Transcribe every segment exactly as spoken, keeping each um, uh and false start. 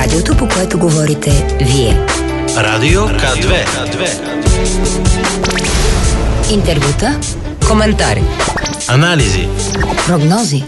Радиото, по което говорите вие. Радио К две. Интервюта, коментари, анализи, прогнози.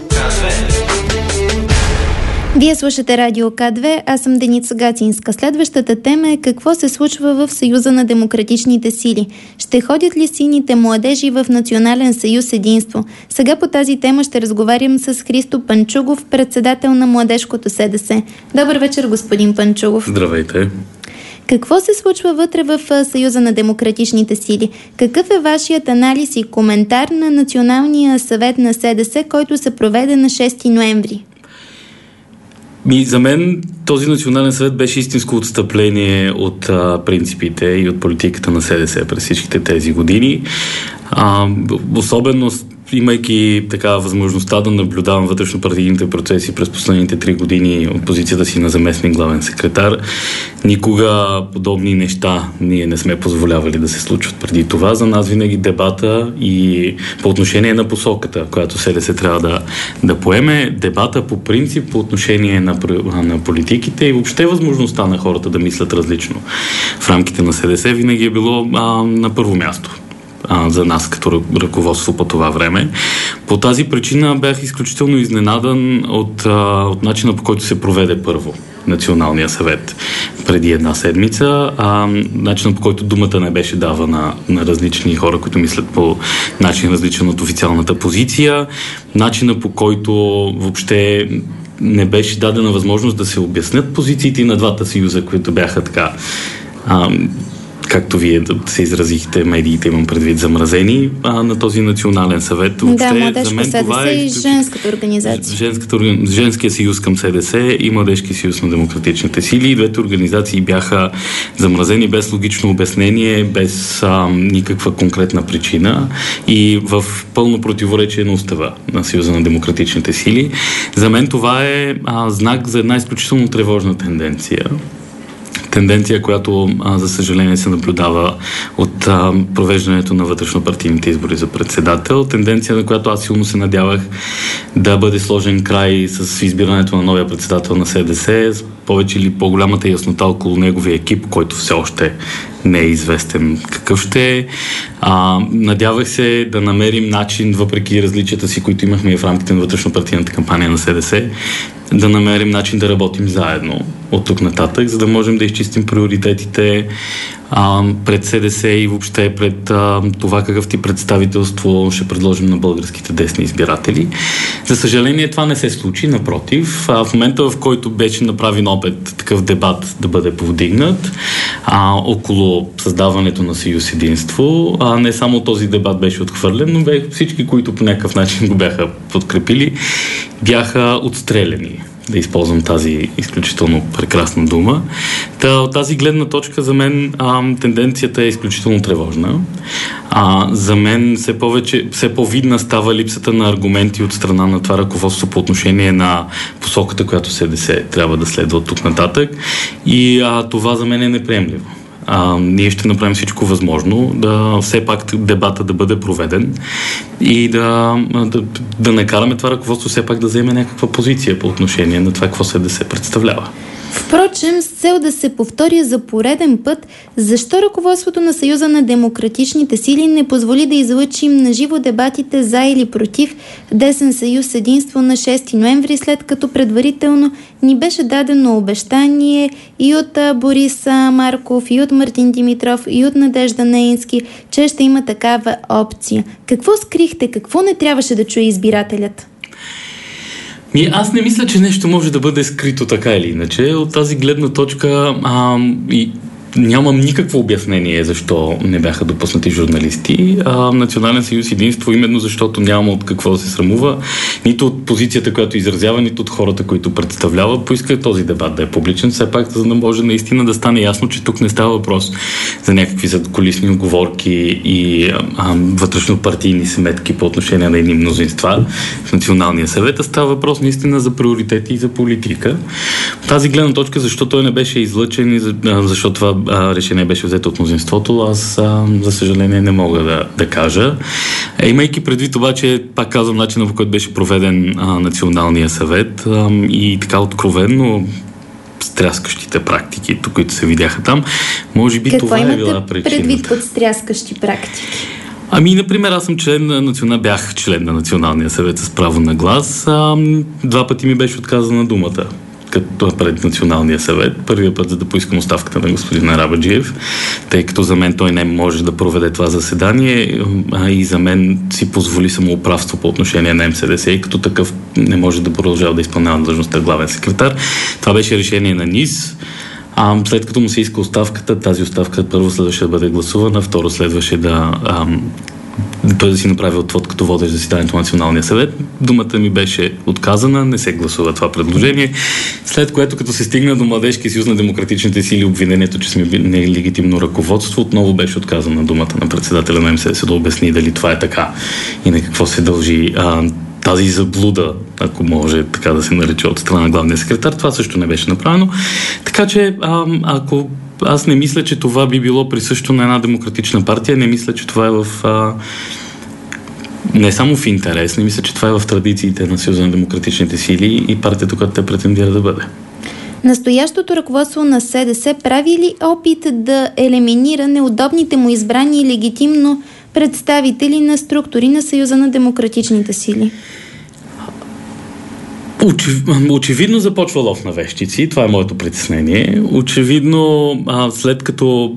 Вие слушате Радио К две, аз съм Деница Гацинска. Следващата тема е какво се случва в Съюза на демократичните сили. Ще ходят ли сините младежи в Национален съюз единство? Сега по тази тема ще разговарям с Христо Панчугов, председател на Младежкото СДС. Добър вечер, господин Панчугов. Здравейте. Какво се случва вътре в Съюза на демократичните сили? Какъв е вашият анализ и коментар на Националния съвет на СДС, който се проведе на шести ноември? Ми, за мен този национален съвет беше истинско отстъпление от а, принципите и от политиката на СДС през всичките тези години. А, особено имайки така възможността да наблюдавам вътрешно-партийните процеси през последните три години от позицията си на заместник главен секретар, никога подобни неща ние не сме позволявали да се случват преди това. За нас винаги дебата и по отношение на посоката, която СДС трябва да, да поеме, дебата по принцип по отношение на, на политиките и въобще възможността на хората да мислят различно в рамките на СДС винаги е било а, на първо място за нас като ръководство по това време. По тази причина бях изключително изненадан от, от начина, по който се проведе първо Националния съвет преди една седмица. А, начинът, по който думата не беше давана на различни хора, които мислят по начин различен от официалната позиция. Начинът, по който въобще не беше дадена възможност да се обяснят позициите на двата съюза, които бяха така а, както вие да се изразихте, медиите имам предвид замразени а, на този национален съвет. Въобще, да, Младежко СДС е, и женската организация. Женската, Женския съюз към СДС и Младежки съюз на демократичните сили. Двете организации бяха замразени без логично обяснение, без а, никаква конкретна причина и в пълно противоречие на устава на Съюза на демократичните сили. За мен това е а, знак за една изключително тревожна тенденция. Тенденция, която, а, за съжаление, се наблюдава от а, провеждането на вътрешно-партийните избори за председател. Тенденция, на която аз силно се надявах да бъде сложен край с избирането на новия председател на СДС, с повече или по-голямата яснота около неговия екип, който все още не е известен какъв ще е. А, надявах се да намерим начин, въпреки различията си, които имахме в рамките на вътрешно-партийната кампания на СДС, да намерим начин да работим заедно от тук нататък, за да можем да изчистим приоритетите а, пред СДС и въобще пред а, това какъв ти представителство ще предложим на българските десни избиратели. За съжаление това не се случи, напротив. А, в момента, в който беше направен опит такъв дебат да бъде повдигнат а, около създаването на Съюз единство, а, не само този дебат беше отхвърлен, но бе, всички, които по някакъв начин го бяха подкрепили, бяха отстреляни. Да използвам тази изключително прекрасна дума. Та, от тази гледна точка за мен а, тенденцията е изключително тревожна. А, за мен все повече, все по-видна става липсата на аргументи от страна на това ръководство по отношение на посоката, която СДС трябва да следва от тук нататък. И а, това за мен е неприемливо. А, ние ще направим всичко възможно да все пак дебата да бъде проведен и да, да, да накараме това ръководство все пак да вземе някаква позиция по отношение на това, какво СДС представлява. Впрочем, с цел да се повтори за пореден път, защо ръководството на Съюза на демократичните сили не позволи да излъчим на живо дебатите за или против Десен съюз единство на шести ноември, след като предварително ни беше дадено обещание и от Борис Марков, и от Мартин Димитров, и от Надежда Наински, че ще има такава опция? Какво скрихте? Какво не трябваше да чуе избирателят? Ми, аз не мисля, че нещо може да бъде скрито така или иначе. От тази гледна точка а, и нямам никакво обяснение защо не бяха допуснати журналисти. А, Национален съюз единство, именно защото няма от какво да се срамува, нито от позицията, която изразява, нито от хората, които представлява. Поиска този дебат да е публичен, все пак, за да може наистина да стане ясно, че тук не става въпрос за някакви задкулисни оговорки и а, вътрешно-партийни сметки по отношение на едни мнозинства в Националния съвет, а става въпрос наистина за приоритети и за политика. Тази гледна точка, защо той не беше излъчен и за, а, защо това а, решение беше взето от мнозинството, аз а, за съжаление не мога да, да кажа. Е, имайки предвид обаче, пак казвам, начина, по който беше проведен а, Националния съвет а, и така откровенно стряскащите практики, които се видяха там. Може би Какво това е била имате причината. предвид под стряскащи практики? Ами, например, аз съм член на национал... бях член на Националния съвет с право на глас. А, два пъти ми беше отказана думата като пред Националния съвет. Първия път, за да поискам оставката на господин Арабаджиев, тъй като за мен той не може да проведе това заседание, а и за мен си позволи самоуправство по отношение на М С Д С и като такъв не може да продължава да изпълнява длъжността главен секретар. Това беше решение на НИС. А, след като му се иска оставката, тази оставка първо следваше да бъде гласувана, второ следваше да ам, той да си направи отвод като водещ заседанието на Националния съвет. Думата ми беше отказана, не се гласува това предложение. След което, като се стигна до Младежкия съюз на демократичните сили, обвинението, че сме нелегитимно ръководство, отново беше отказана думата на председателя на М С Д С да обясни дали това е така и на какво се дължи а, тази заблуда, ако може така да се нарече, от страна на главния секретар. Това също не беше направено. Така че, а, ако аз не мисля, че това би било присъщо на една демократична партия, не мисля, че това е в а, не само в интерес, не мисля, че това е в традициите на Съюза на демократичните сили и партията, която те претендира да бъде. Настоящото ръководство на С Д С прави ли опит да елиминира неудобните му избрани и легитимно представители на структури на Съюза на демократичните сили? Очев... Очевидно започва лов на вещици, това е моето притеснение. Очевидно, а, след като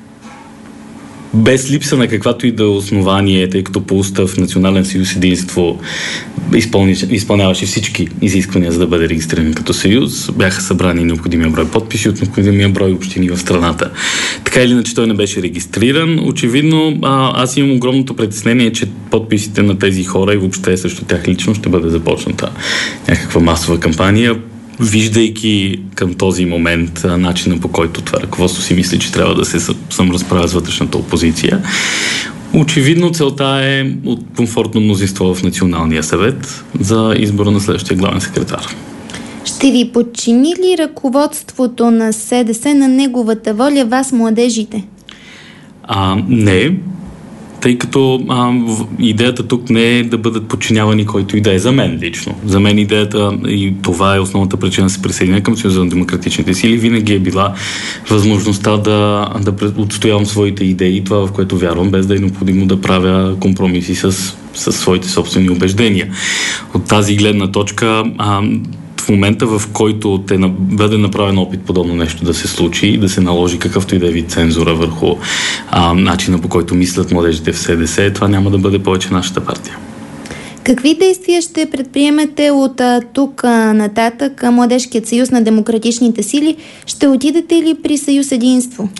без липса на каквато и да е основание, тъй като по устав Национален съюз единство изпълни, изпълняваше всички изисквания, за да бъде регистриран като съюз, бяха събрани необходимия брой подписи от необходимия брой общини в страната. Така или иначе той не беше регистриран. Очевидно, а, аз имам огромното притеснение, че подписите на тези хора и въобще срещу тях лично ще бъде започната някаква масова кампания, виждайки към този момент начина, по който това ръководство си мисли, че трябва да се саморазправя с вътрешната опозиция. Очевидно целта е от комфортно мнозинство в Националния съвет за избора на следващия главен секретар. Ще ви подчини ли ръководството на С Д С на неговата воля, вас, младежите? А, не, тъй като а, идеята тук не е да бъдат подчинявани който и да е за мен лично. За мен идеята, и това е основната причина да се присъединя към Съюза на демократичните сили, винаги е била възможността да, да отстоявам своите идеи, това в което вярвам, без да е необходимо да правя компромиси с, с своите собствени убеждения. От тази гледна точка, а, в момента, в който те на, бъде направен опит подобно нещо да се случи и да се наложи какъвто и да е вид цензура върху а, начина, по който мислят младежите в С Д С, това няма да бъде повече нашата партия. Какви действия ще предприемете от а, тук а, нататък а, Младежкият съюз на демократичните сили? Ще отидете ли при Съюз единство?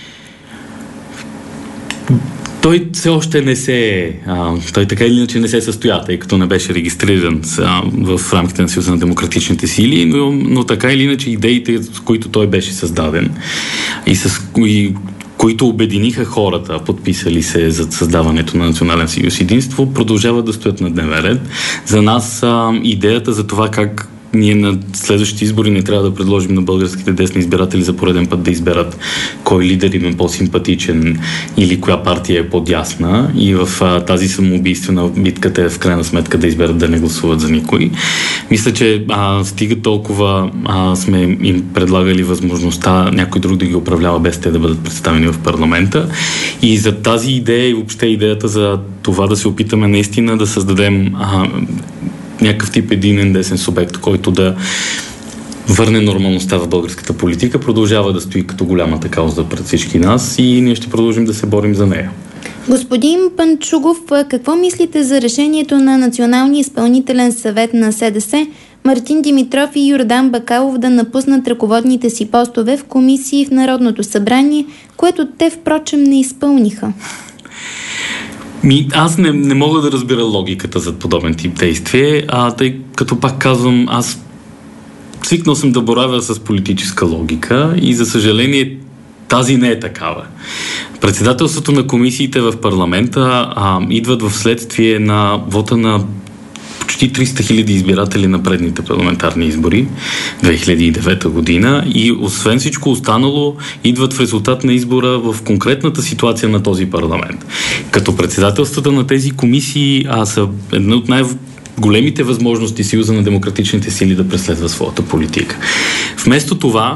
Той все още не се... А, той така или иначе не се състоя, тъй като не беше регистриран а, в рамките на Съюза на демократичните сили, но, но така или иначе идеите, с които той беше създаден и с кои, които обединиха хората, подписали се за създаването на Национален съюз единство, продължават да стоят на дневен ред. За нас а, идеята за това как ние на следващите избори не трябва да предложим на българските десни избиратели за пореден път да изберат кой лидер им е по-симпатичен или коя партия е по-дясна и в а, тази самоубийствена битката е в крайна сметка да изберат да не гласуват за никой. Мисля, че а, стига толкова а, сме им предлагали възможността някой друг да ги управлява без те да бъдат представени в парламента и за тази идея и въобще идеята за това да се опитаме наистина да създадем а, някакъв тип единен десен субект, който да върне нормалността в българската политика, продължава да стои като голямата кауза пред всички нас и ние ще продължим да се борим за нея. Господин Панчугов, какво мислите за решението на Националния изпълнителен съвет на С Д С Мартин Димитров и Йордан Бакалов да напуснат ръководните си постове в комисии в Народното събрание, което те впрочем не изпълниха? Ми, аз не, не мога да разбира логиката за подобен тип действие, а тъй като пак казвам, аз свикнал съм да боравя с политическа логика и за съжаление тази не е такава. Председателството на комисиите в парламента а, идват в следствие на вота на почти триста хиляди избиратели на предните парламентарни избори две хиляди и девета година и освен всичко останало идват в резултат на избора в конкретната ситуация на този парламент. Като председателствата на тези комисии а, са една от най- големите възможности Съюза на демократичните сили да преследва своята политика. Вместо това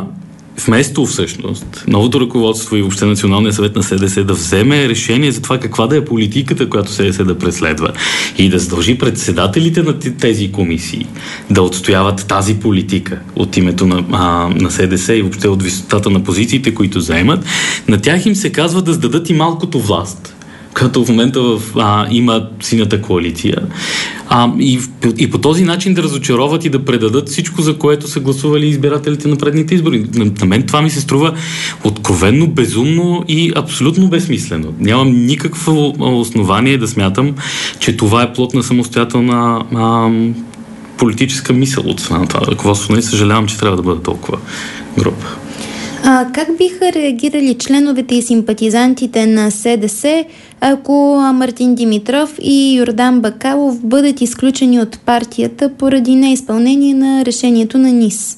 вместо всъщност новото ръководство и въобще Националния съвет на СДС да вземе решение за това каква да е политиката, която СДС да преследва и да задължи председателите на тези комисии да отстояват тази политика от името на, а, на СДС и въобще от висотата на позициите, които заемат, на тях им се казва да сдадат и малкото власт, като в момента в, а, има синята коалиция, а, и, и по този начин да разочароват и да предадат всичко, за което са гласували избирателите на предните избори. На, на мен това ми се струва откровенно безумно и абсолютно безсмислено. Нямам никакво основание да смятам, че това е плод на самостоятелна а, политическа мисъл от страна на това ръководство. Не съжалявам, че трябва да бъде толкова груб. А как биха реагирали членовете и симпатизантите на СДС, ако Мартин Димитров и Йордан Бакалов бъдат изключени от партията поради неизпълнение на решението на НИС?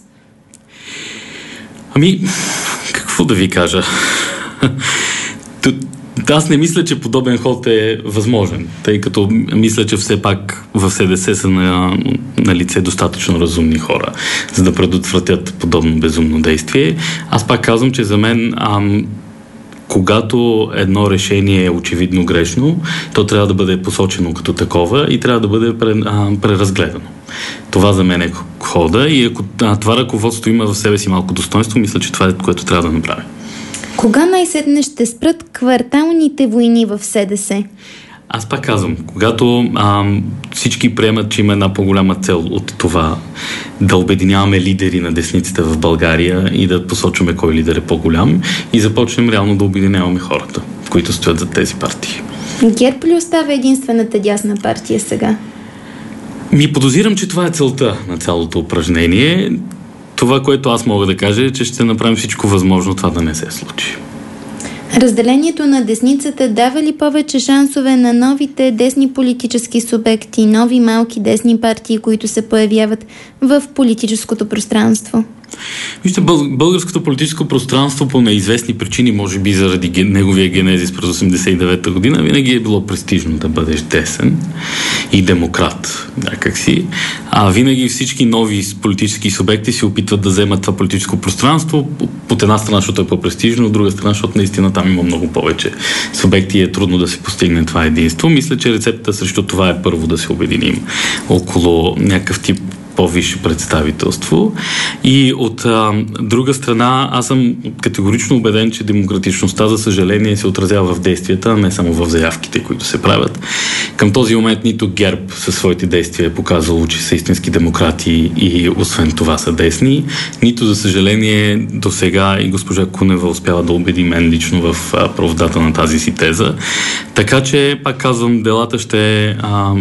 Ами, какво да ви кажа? Аз не мисля, че подобен ход е възможен, тъй като мисля, че все пак в СДС са на, на лице достатъчно разумни хора, за да предотвратят подобно безумно действие. Аз пак казвам, че за мен ам, когато едно решение е очевидно грешно, то трябва да бъде посочено като такова и трябва да бъде преразгледано. Това за мен е хода и ако а, това ръководство има в себе си малко достоинство, мисля, че това е което трябва да направим. Кога най-сетне ще спрат кварталните войни в СДС? Аз пак казвам, когато а, всички приемат, че има една по-голяма цел от това да обединяваме лидери на десницата в България и да посочваме кой лидер е по-голям и започнем реално да обединяваме хората, които стоят за тези партии. ГЕРБ ли остава единствената дясна партия сега? Ми подозирам, че това е целта на цялото упражнение. Това, което аз мога да кажа, е, че ще направим всичко възможно това да не се случи. Разделението на десницата дава ли повече шансове на новите десни политически субекти, нови малки десни партии, които се появяват в политическото пространство? Вижте, българското политическо пространство по неизвестни причини, може би заради неговия генезис през осемдесет и девета година, винаги е било престижно да бъдеш десен и демократ, някакси. А винаги всички нови политически субекти се опитват да вземат това политическо пространство, от една страна, защото е по-престижно, от друга страна, защото наистина там има много повече субекти и е трудно да се постигне това единство. Мисля, че рецептата срещу това е първо да се обединим около някакъв тип по-висше представителство. И от а, друга страна, аз съм категорично убеден, че демократичността, за съжаление, се отразява в действията, а не само в заявките, които се правят. Към този момент нито ГЕРБ със своите действия е показало, че са истински демократи и освен това са десни, нито, за съжаление, до сега и госпожа Кунева успява да убеди мен лично в а, правдата на тази си теза. Така че, пак казвам, делата ще а,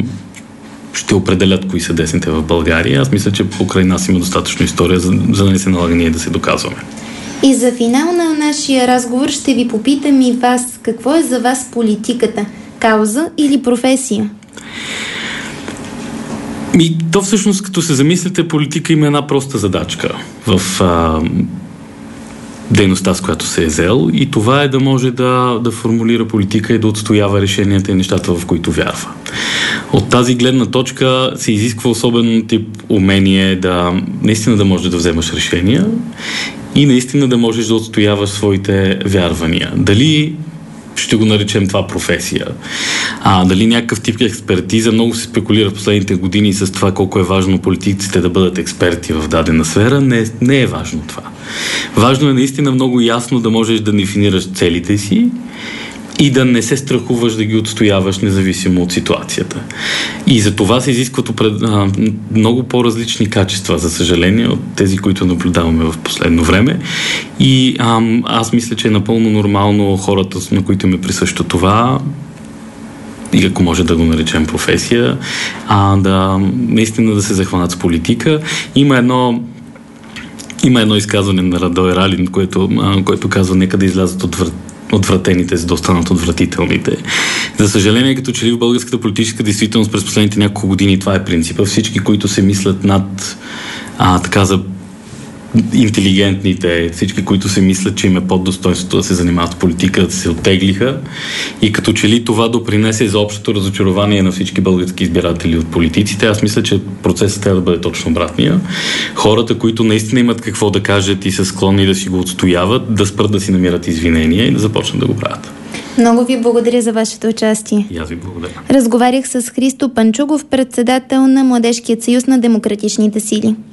ще определят кои са десните в България. Аз мисля, че покрай нас има достатъчно история, за, за да не се налага ние да се доказваме. И за финал на нашия разговор ще ви попитам и вас, какво е за вас политиката? Кауза или професия? И то всъщност, като се замислите, политика има една проста задачка в а, дейността, с която се е взел, и това е да може да, да формулира политика и да отстоява решенията и нещата, в които вярва. От тази гледна точка се изисква особен тип умение да наистина да можеш да вземаш решения и наистина да можеш да отстояваш своите вярвания. Дали ще го наречем това професия, а дали някакъв тип експертиза, много се спекулира в последните години с това колко е важно политиците да бъдат експерти в дадена сфера, не, не е важно това. Важно е наистина много ясно да можеш да дефинираш целите си и да не се страхуваш да ги отстояваш независимо от ситуацията. И за това се изискват опред... а, много по-различни качества, за съжаление, от тези, които наблюдаваме в последно време. И а, аз мисля, че е напълно нормално хората, на които ме присъщо това, и ако може да го наречем професия, а, да наистина да се захванат с политика. Има едно Има едно изказване на Радой Ралин, което, а, което казва: нека да излязат от врат отвратените, за да останат отвратителните. За съжаление, като че ли в българската политическа действителност през последните няколко години това е принципа. Всички, които се мислят над а, така за интелигентните, всички, които се мислят, че им е под достоинството да се занимават с политика, да се оттеглиха. И като че ли това допринесе за общото разочарование на всички български избиратели от политиците, аз мисля, че процесът трябва да бъде точно обратния. Хората, които наистина имат какво да кажат и са склонни да си го отстояват, да спрат да си намират извинения и да започнат да го правят. Много ви благодаря за вашето участие. И аз ви благодаря. Разговарях с Христо Панчугов, председател на Младежкият съюз на демократичните сили.